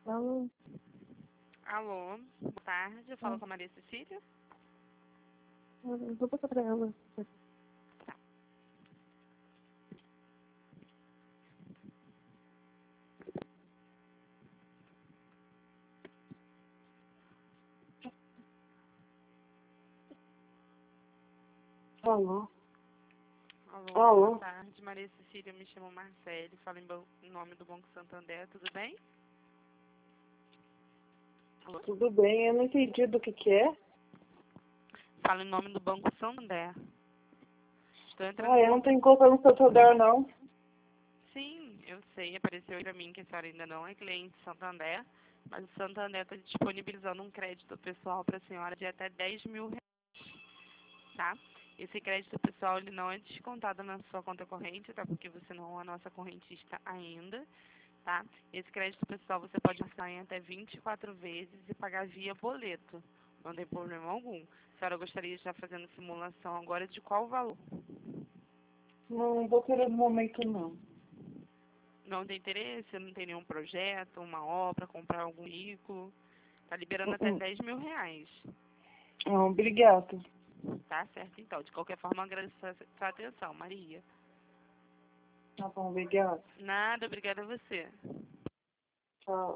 Alô? Alô, boa tarde, eu falo com a Maria Cecília. Eu vou passar pra ela. Alô? Alô, Alô? boa tarde, Maria Cecília, eu me chamo Marcele, falo em nome do Banco Santander, tudo bem? Alô? Tudo bem? Eu não entendi do que é. Falo em nome do Banco Santander. Estou entrando Ah, em eu não contato. tenho conta no Santander, não. Sim, eu sei, apareceu para mim que a senhora ainda não é cliente do Santander, mas o Santander está disponibilizando um crédito pessoal para a senhora de até 10 mil reais, tá? Esse crédito pessoal ele não é descontado na sua conta corrente, tá? Porque você não é a nossa correntista ainda. Tá? Esse crédito pessoal você pode passar em até 24 vezes e pagar via boleto. Não tem problema algum. A senhora gostaria de estar fazendo simulação agora de qual valor? Não vou querer no momento, não. Não tem interesse? Não tem nenhum projeto, uma obra, comprar algum veículo? Tá liberando até 10 mil reais. Não, obrigado. Tá certo, então. De qualquer forma, eu agradeço a sua atenção, Maria. Tá bom, obrigado. Nada, obrigada a você. Tchau.